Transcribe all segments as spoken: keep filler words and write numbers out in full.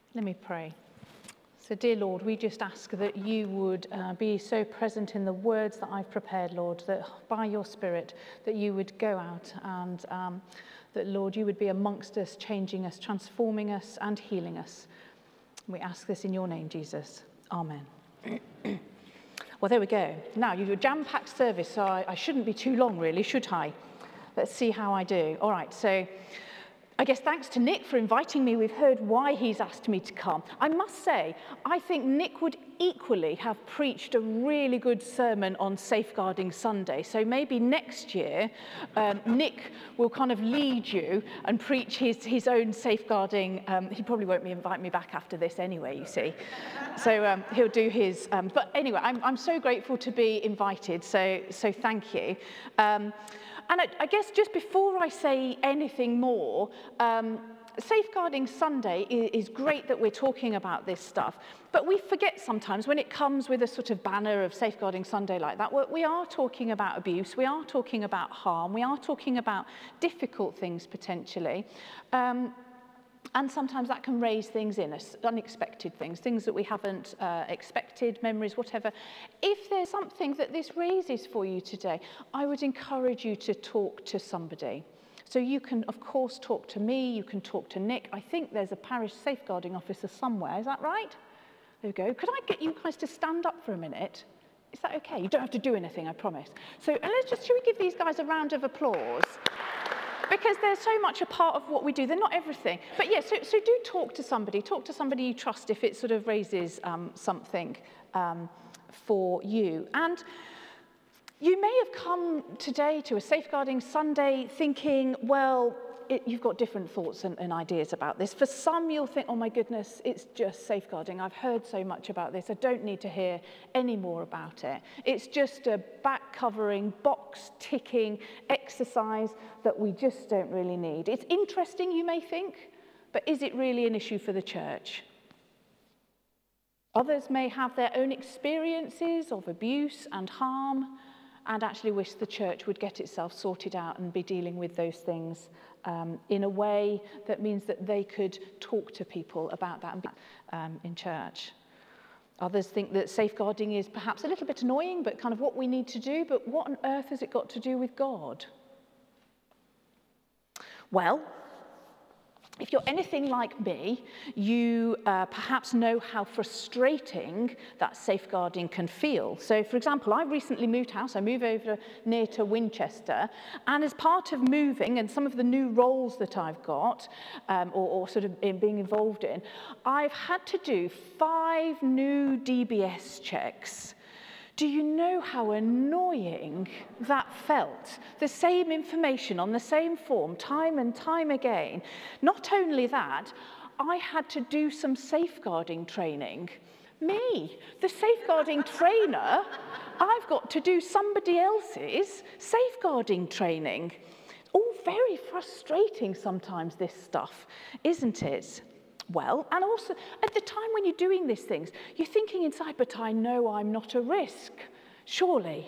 Let me pray. So, dear Lord, we just ask that you would uh, be so present in the words that I've prepared, Lord, that by your Spirit, that you would go out and um, that, Lord, you would be amongst us, changing us, transforming us and healing us. We ask this in your name, Jesus. Amen. Well, there we go. Now, you do a jam-packed service, so I, I shouldn't be too long, really, should I? Let's see how I do. All right, so I guess thanks to Nick for inviting me. We've heard why he's asked me to come. I must say, I think Nick would equally have preached a really good sermon on Safeguarding Sunday. So maybe next year, um, Nick will kind of lead you and preach his, his own safeguarding. Um, he probably won't invite me back after this anyway, you see. So um, he'll do his. Um, but anyway, I'm, I'm so grateful to be invited. So, so thank you. Um, And I, I guess just before I say anything more, um, Safeguarding Sunday is, is great that we're talking about this stuff, but we forget sometimes when it comes with a sort of banner of Safeguarding Sunday like that, we are talking about abuse, we are talking about harm, we are talking about difficult things potentially. Um, And sometimes that can raise things in us, unexpected things, things that we haven't uh, expected, memories, whatever. If there's something that this raises for you today, I would encourage you to talk to somebody. So you can, of course, talk to me, you can talk to Nick. I think there's a parish safeguarding officer somewhere, is that right? There we go. Could I get you guys to stand up for a minute? Is that okay? You don't have to do anything, I promise. So and let's just, should we give these guys a round of applause? Because they're so much a part of what we do. They're not everything. But yeah, so, so do talk to somebody. Talk to somebody you trust if it sort of raises um, something um, for you. And you may have come today to a Safeguarding Sunday thinking, well, it, you've got different thoughts and, and ideas about this. For some, you'll think, oh my goodness, it's just safeguarding. I've heard so much about this. I don't need to hear any more about it. It's just a back-covering, box-ticking exercise that we just don't really need. It's interesting, you may think, but is it really an issue for the church? Others may have their own experiences of abuse and harm and actually wish the church would get itself sorted out and be dealing with those things um, in a way that means that they could talk to people about that um, in church. Others think that safeguarding is perhaps a little bit annoying, but kind of what we need to do, but what on earth has it got to do with God? Well, if you're anything like me, you uh, perhaps know how frustrating that safeguarding can feel. So, for example, I recently moved house. I moved over near to Winchester. And as part of moving and some of the new roles that I've got, um, or, or sort of in being involved in, I've had to do five new D B S checks. Do you know how annoying that felt? The same information on the same form, time and time again. Not only that, I had to do some safeguarding training. Me, the safeguarding trainer, I've got to do somebody else's safeguarding training. All very frustrating sometimes, this stuff, isn't it? Well, and also, at the time when you're doing these things, you're thinking inside, but I know I'm not a risk, surely.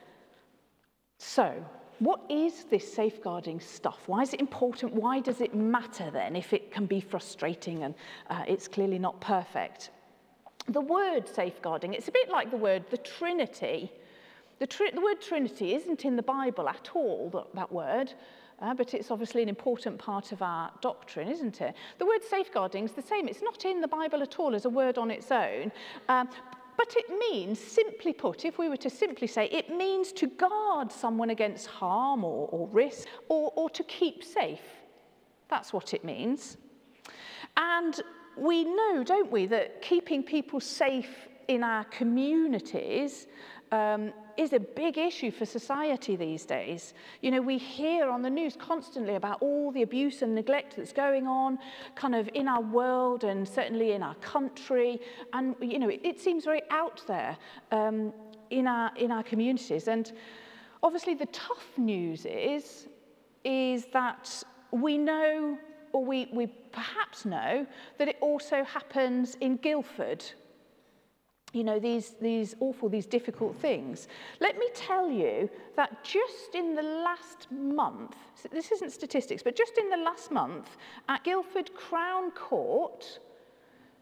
So, what is this safeguarding stuff? Why is it important? Why does it matter then if it can be frustrating and uh, it's clearly not perfect? The word safeguarding, it's a bit like the word the Trinity. The, tri- the word Trinity isn't in the Bible at all, that, that word. Uh, but it's obviously an important part of our doctrine, isn't it? The word safeguarding is the same. It's not in the Bible at all as a word on its own. Um, but it means, simply put, if we were to simply say, it means to guard someone against harm or, or risk or, or to keep safe. That's what it means. And we know, don't we, that keeping people safe in our communities um, is a big issue for society these days. You know, we hear on the news constantly about all the abuse and neglect that's going on kind of in our world and certainly in our country. And, you know, it, it seems very out there um, in our in our communities. And obviously the tough news is, is that we know, or we, we perhaps know, that it also happens in Guildford. You know, these, these awful, these difficult things. Let me tell you that just in the last month, this isn't statistics, but just in the last month, at Guildford Crown Court,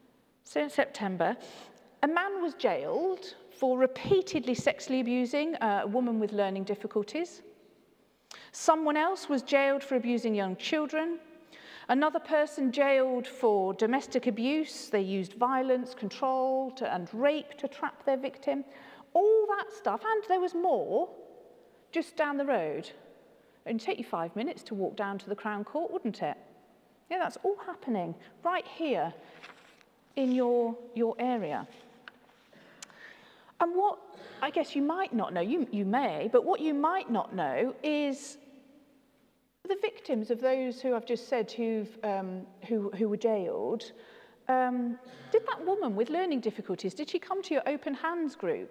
So in September, a man was jailed for repeatedly sexually abusing a woman with learning difficulties. Someone else was jailed for abusing young children. Another person jailed for domestic abuse. They used violence, control, to, and rape to trap their victim. All that stuff, and there was more just down the road. It'd take you five minutes to walk down to the Crown Court, wouldn't it? Yeah, that's all happening right here in your, your area. And what I guess you might not know, you, you may, but what you might not know is the victims of those who I've just said who've, um, who, who were jailed. Um, did that woman with learning difficulties, did she come to your open hands group?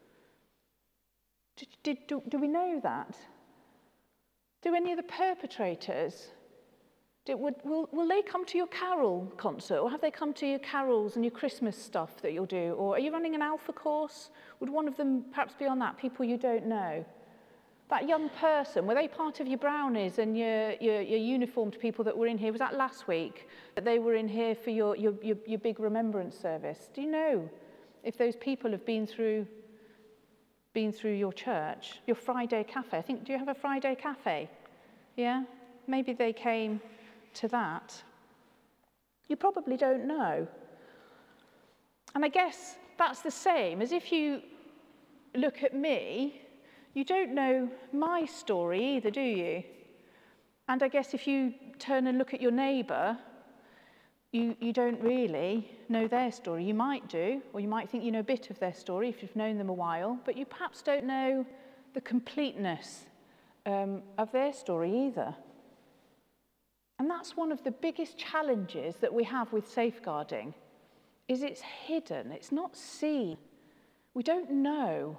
Did, did, do, do we know that? Do any of the perpetrators, did, would, will, will they come to your carol concert, or have they come to your carols and your Christmas stuff that you'll do? Or are you running an alpha course? Would one of them perhaps be on that? People you don't know. That young person, were they part of your brownies and your, your, your uniformed people that were in here? Was that last week that they were in here for your, your, your, your big remembrance service? Do you know if those people have been through, been through your church? Your Friday cafe, I think, do you have a Friday cafe? Yeah? Maybe they came to that. You probably don't know. And I guess that's the same as if you look at me, you don't know my story either, do you? And I guess if you turn and look at your neighbour, you, you don't really know their story. You might do, or you might think you know a bit of their story if you've known them a while, but you perhaps don't know the completeness um, of their story either. And that's one of the biggest challenges that we have with safeguarding, is it's hidden, it's not seen. We don't know.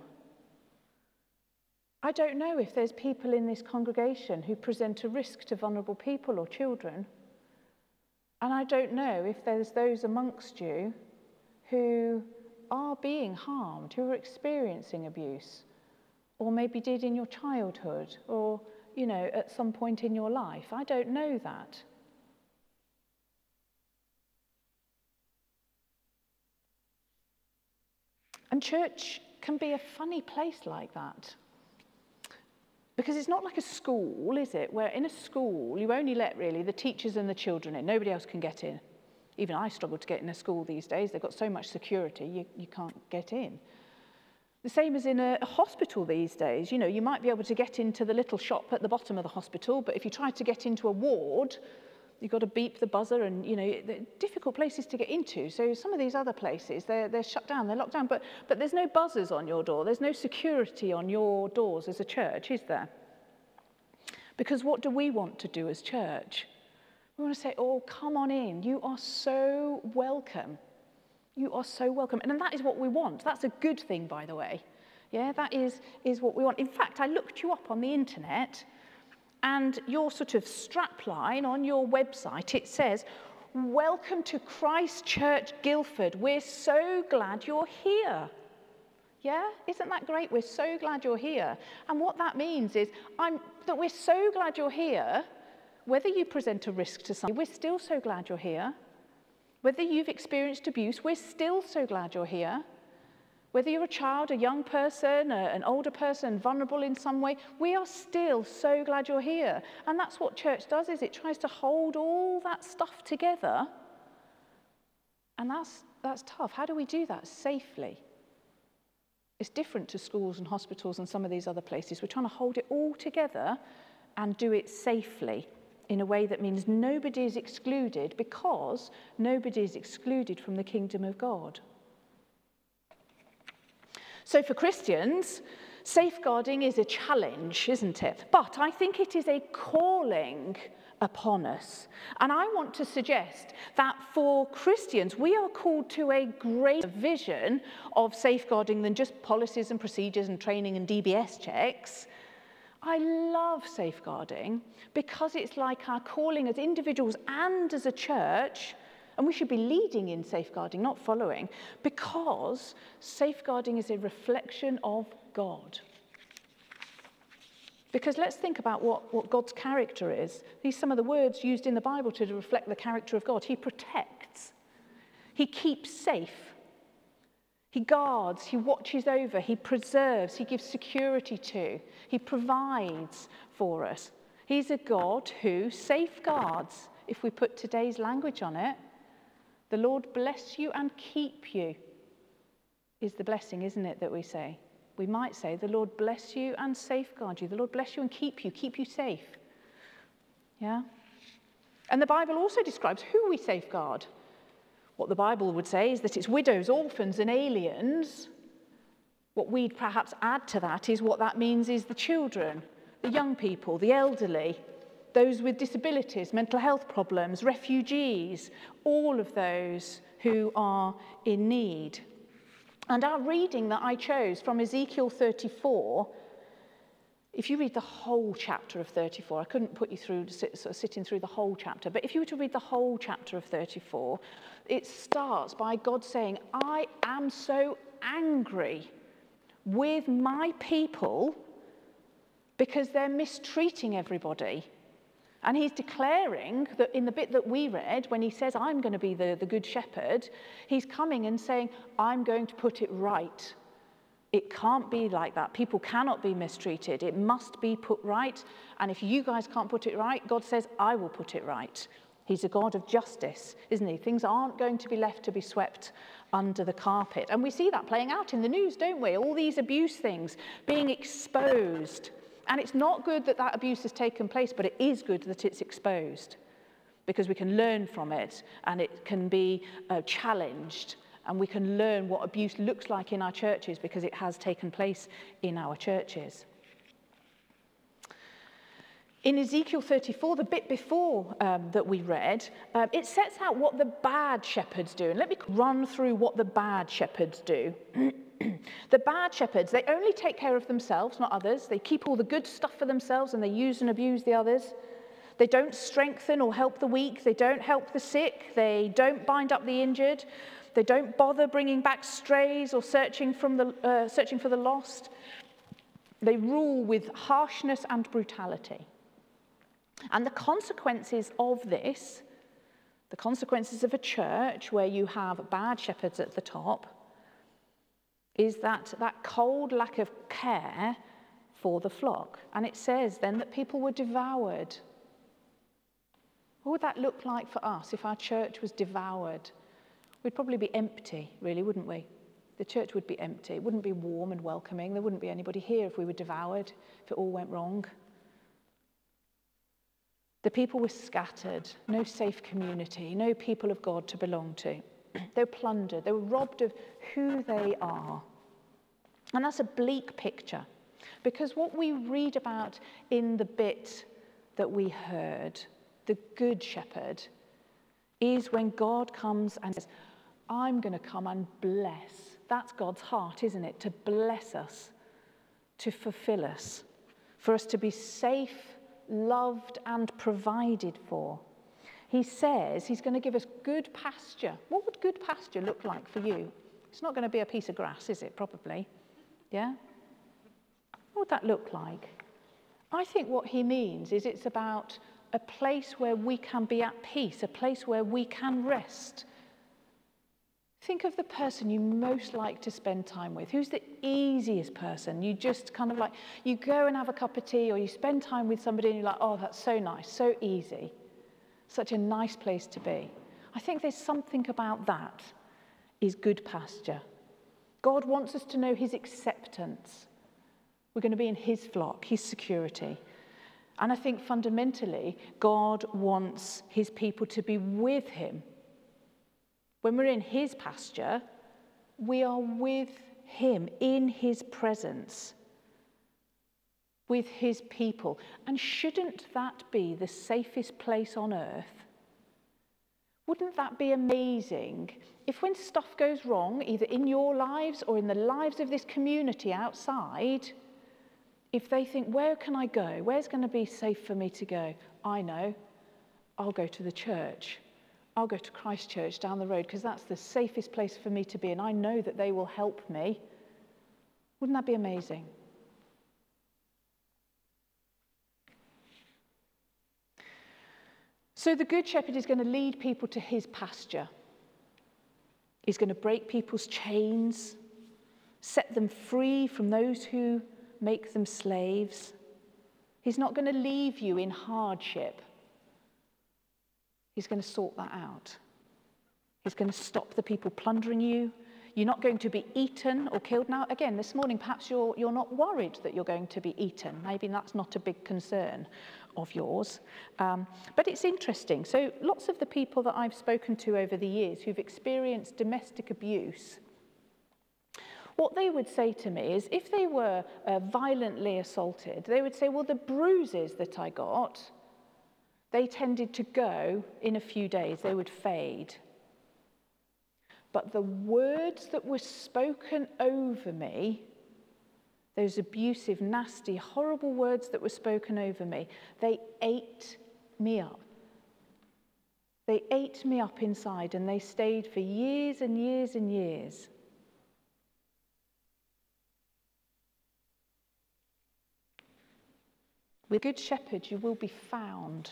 I don't know if there's people in this congregation who present a risk to vulnerable people or children. And I don't know if there's those amongst you who are being harmed, who are experiencing abuse, or maybe did in your childhood, or, you know, at some point in your life. I don't know that. And church can be a funny place like that. Because it's not like a school, is it? Where in a school, you only let really the teachers and the children in. Nobody else can get in. Even I struggle to get in a school these days. They've got so much security, you, you can't get in. The same as in a, a hospital these days. You know, you might be able to get into the little shop at the bottom of the hospital, but if you try to get into a ward, you've got to beep the buzzer and, you know, they're difficult places to get into. So some of these other places, they're, they're shut down, they're locked down, but, but there's no buzzers on your door. There's no security on your doors as a church, is there? Because what do we want to do as church? We want to say, oh, come on in. You are so welcome. You are so welcome. And that is what we want. That's a good thing, by the way. Yeah, that is, is what we want. In fact, I looked you up on the internet, and your sort of strapline on your website, it says, welcome to Christ Church Guildford. We're so glad you're here. Yeah? Isn't that great? We're so glad you're here. And what that means is I'm, that we're so glad you're here, whether you present a risk to somebody, we're still so glad you're here. Whether you've experienced abuse, we're still so glad you're here. Whether you're a child, a young person, a, an older person, vulnerable in some way, we are still so glad you're here. And that's what church does, is it tries to hold all that stuff together. And that's, that's tough. How do we do that safely? It's different to schools and hospitals and some of these other places. We're trying to hold it all together and do it safely in a way that means nobody is excluded, because nobody is excluded from the kingdom of God. So for Christians, safeguarding is a challenge, isn't it? But I think it is a calling upon us. And I want to suggest that for Christians, we are called to a greater vision of safeguarding than just policies and procedures and training and D B S checks. I love safeguarding because it's like our calling as individuals and as a church. And we should be leading in safeguarding, not following, because safeguarding is a reflection of God. Because let's think about what, what God's character is. These are some of the words used in the Bible to reflect the character of God. He protects. He keeps safe. He guards, he watches over, he preserves, he gives security to, he provides for us. He's a God who safeguards, if we put today's language on it. The Lord bless you and keep you is the blessing, isn't it, that we say? We might say, the Lord bless you and safeguard you. The Lord bless you and keep you, keep you safe. Yeah? And the Bible also describes who we safeguard. What the Bible would say is that it's widows, orphans, and aliens. What we'd perhaps add to that is what that means is the children, the young people, the elderly, those with disabilities, mental health problems, refugees, all of those who are in need. And our reading that I chose from Ezekiel thirty-four, if you read the whole chapter of thirty-four, I couldn't put you through sort of sitting through the whole chapter, but if you were to read the whole chapter of thirty-four, it starts by God saying, I am so angry with my people because they're mistreating everybody. And he's declaring that in the bit that we read, when he says, I'm going to be the, the good shepherd, he's coming and saying, I'm going to put it right. It can't be like that. People cannot be mistreated. It must be put right. And if you guys can't put it right, God says, I will put it right. He's a God of justice, isn't he? Things aren't going to be left to be swept under the carpet. And we see that playing out in the news, don't we? All these abuse things being exposed. And it's not good that that abuse has taken place, but it is good that it's exposed because we can learn from it and it can be uh, challenged and we can learn what abuse looks like in our churches because it has taken place in our churches. In Ezekiel thirty-four, the bit before um, that we read, um, it sets out what the bad shepherds do. And let me run through what the bad shepherds do. The bad shepherds, they only take care of themselves, not others. They keep all the good stuff for themselves and they use and abuse the others. They don't strengthen or help the weak. They don't help the sick. They don't bind up the injured. They don't bother bringing back strays or searching, from the, uh, searching for the lost. They rule with harshness and brutality. And the consequences of this, the consequences of a church where you have bad shepherds at the top, is that that cold lack of care for the flock. And it says then that people were devoured. What would that look like for us if our church was devoured? We'd probably be empty, really, wouldn't we? The church would be empty. It wouldn't be warm and welcoming. There wouldn't be anybody here if we were devoured, if it all went wrong. The people were scattered, no safe community, no people of God to belong to. They were plundered. They were robbed of who they are. And that's a bleak picture because what we read about in the bit that we heard, the good shepherd, is when God comes and says, I'm going to come and bless. That's God's heart, isn't it? To bless us, to fulfill us, for us to be safe, loved, and provided for. He says he's going to give us good pasture. What would good pasture look like for you? It's not going to be a piece of grass, is it? Probably. Yeah? What would that look like? I think what he means is it's about a place where we can be at peace, a place where we can rest. Think of the person you most like to spend time with. Who's the easiest person? You just kind of like, you go and have a cup of tea or you spend time with somebody and you're like, oh, that's so nice, so easy. Such a nice place to be. I think there's something about that is good pasture. God wants us to know his acceptance. We're going to be in his flock, his security. And I think fundamentally, God wants his people to be with him. When we're in his pasture, we are with him, in his presence, with his people. And shouldn't that be the safest place on earth? Wouldn't that be amazing if when stuff goes wrong, either in your lives or in the lives of this community outside, if they think, where can I go? Where's going to be safe for me to go? I know. I'll go to the church. I'll go to Christ Church down the road because that's the safest place for me to be and I know that they will help me. Wouldn't that be amazing? So the Good Shepherd is going to lead people to his pasture. He's going to break people's chains, set them free from those who make them slaves. He's not going to leave you in hardship. He's going to sort that out. He's going to stop the people plundering you. You're not going to be eaten or killed. Now, again, this morning, perhaps you're, you're not worried that you're going to be eaten. Maybe that's not a big concern of yours. Um, but it's interesting. So lots of the people that I've spoken to over the years who've experienced domestic abuse, what they would say to me is if they were uh, violently assaulted, they would say, well, the bruises that I got, they tended to go in a few days. They would fade. But the words that were spoken over me, those abusive, nasty, horrible words that were spoken over me, they ate me up. They ate me up inside, and they stayed for years and years and years. With Good Shepherd, you will be found.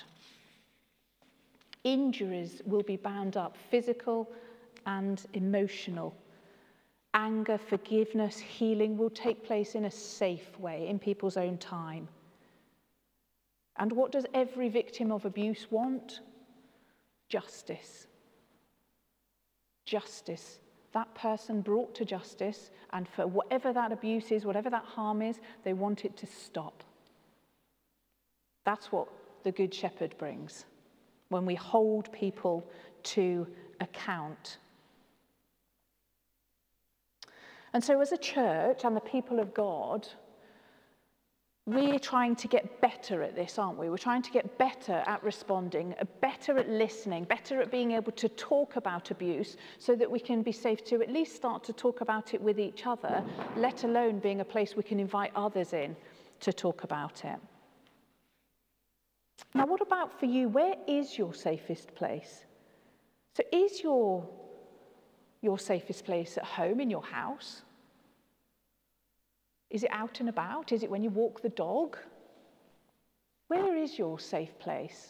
Injuries will be bound up, physical and emotional. Anger, forgiveness, healing will take place in a safe way, in people's own time. And what does every victim of abuse want? Justice. Justice. That person brought to justice, and for whatever that abuse is, whatever that harm is, they want it to stop. That's what the Good Shepherd brings when we hold people to account. And so as a church and the people of God, we're trying to get better at this, aren't we? We're trying to get better at responding, better at listening, better at being able to talk about abuse so that we can be safe to at least start to talk about it with each other, let alone being a place we can invite others in to talk about it. Now, what about for you? Where is your safest place? So is your, your safest place at home, in your house? Is it out and about? Is it when you walk the dog? Where is your safe place?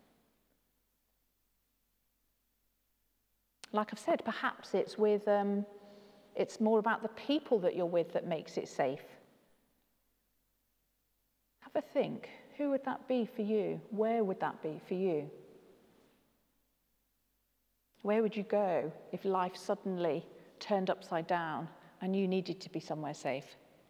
Like I've said, perhaps it's with, um, it's more about the people that you're with that makes it safe. Have a think. Who would that be for you? Where would that be for you? Where would you go if life suddenly turned upside down and you needed to be somewhere safe?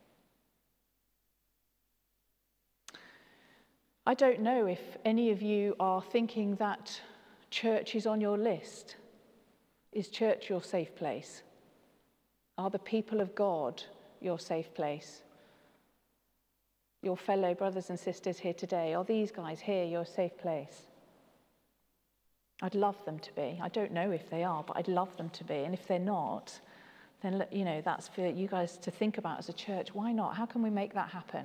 I don't know if any of you are thinking that church is on your list. Is church your safe place? Are the people of God your safe place? Your fellow brothers and sisters here today, are these guys here your safe place? I'd love them to be. I don't know if they are, but I'd love them to be. And if they're not, then, you know, that's for you guys to think about as a church. Why not? How can we make that happen?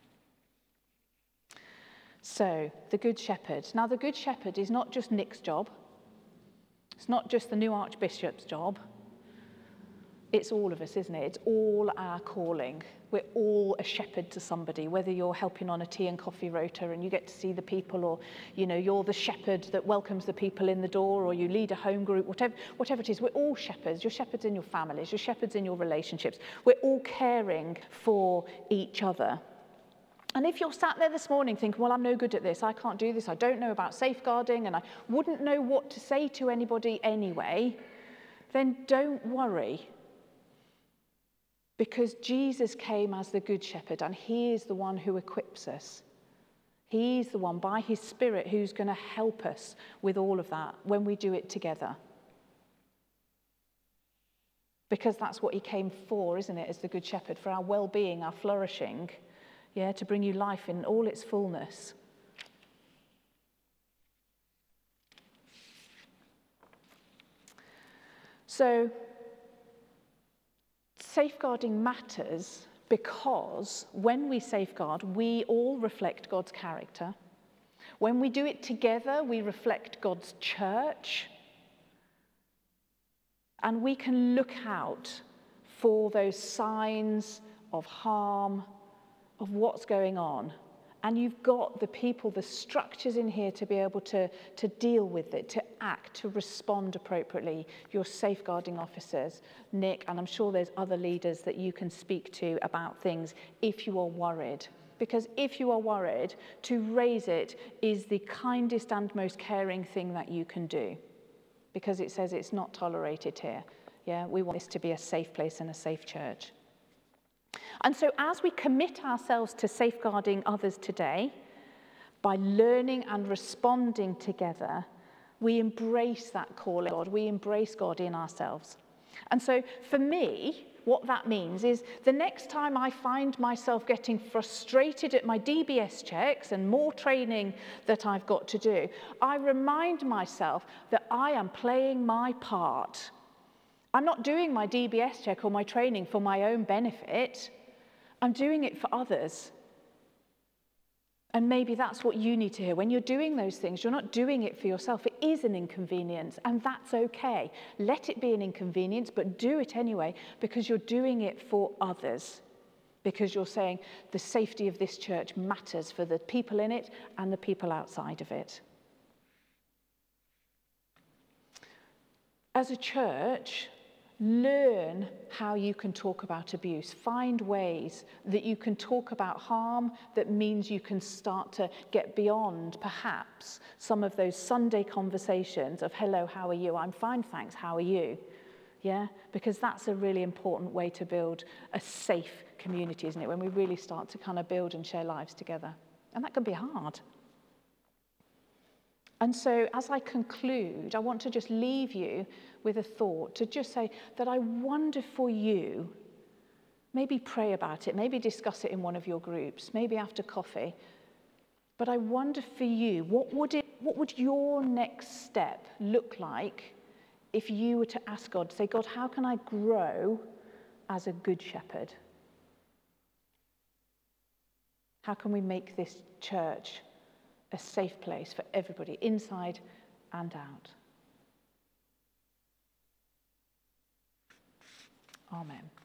So, the Good Shepherd. Now, the Good Shepherd is not just Nick's job. It's not just the new Archbishop's job. It's all of us, isn't it? It's all our calling. We're all a shepherd to somebody, whether you're helping on a tea and coffee rota and you get to see the people, or, you know, you're the shepherd that welcomes the people in the door, or you lead a home group, whatever, whatever it is. We're all shepherds. You're shepherds in your families. You're shepherds in your relationships. We're all caring for each other. And if you're sat there this morning thinking, well, I'm no good at this, I can't do this, I don't know about safeguarding, and I wouldn't know what to say to anybody anyway, then don't worry. Because Jesus came as the Good Shepherd, and he is the one who equips us. He's the one, by his Spirit, who's going to help us with all of that when we do it together. Because that's what he came for, isn't it, as the Good Shepherd, for our well-being, our flourishing, yeah, to bring you life in all its fullness. So, safeguarding matters because when we safeguard, we all reflect God's character. When we do it together, we reflect God's church. And we can look out for those signs of harm, of what's going on, And you've got the people, the structures in here to be able to, to deal with it, to act, to respond appropriately. Your safeguarding officers, Nick, and I'm sure there's other leaders that you can speak to about things if you are worried. Because if you are worried, to raise it is the kindest and most caring thing that you can do. Because it says it's not tolerated here. Yeah, we want this to be a safe place and a safe church. And so as we commit ourselves to safeguarding others today, by learning and responding together, we embrace that call of God. We embrace God in ourselves. And so for me, what that means is the next time I find myself getting frustrated at my D B S checks and more training that I've got to do, I remind myself that I am playing my part. I'm not doing my D B S check or my training for my own benefit. I'm doing it for others. And maybe that's what you need to hear. When you're doing those things, you're not doing it for yourself. It is an inconvenience, and that's okay. Let it be an inconvenience, but do it anyway, because you're doing it for others. Because you're saying the safety of this church matters for the people in it and the people outside of it. As a church, learn how you can talk about abuse. Find ways that you can talk about harm that means you can start to get beyond, perhaps, some of those Sunday conversations of, hello, how are you? I'm fine, thanks, how are you? Yeah, because that's a really important way to build a safe community, isn't it? When we really start to kind of build and share lives together. And that can be hard. And so as I conclude, I want to just leave you with a thought, to just say that I wonder for you, maybe pray about it, maybe discuss it in one of your groups, maybe after coffee, but I wonder for you, what would it, what would your next step look like if you were to ask God, say, God, how can I grow as a good shepherd? How can we make this church a safe place for everybody, inside and out? Amen.